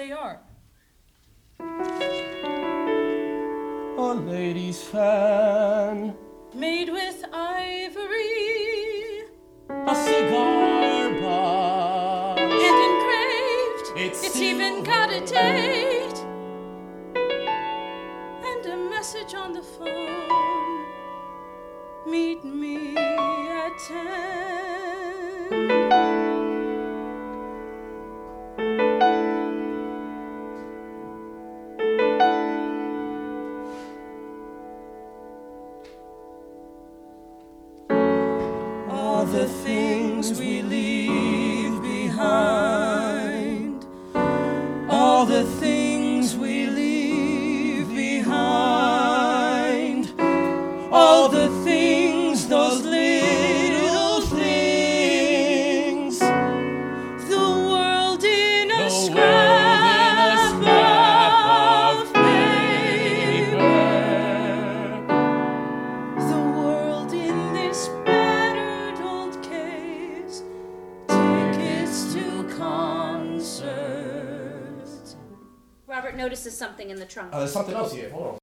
they are. A lady's fan, Made with ivory a cigar box, and engraved. It's even got a date and a message on the phone. Meet me at 10. all the things we leave behind, all the things we leave behind, all the things, those little things, the world in a scrap of paper, the world in this battered old case, tickets to concerts. Robert notices something in the trunk. There's something else here. Hold on.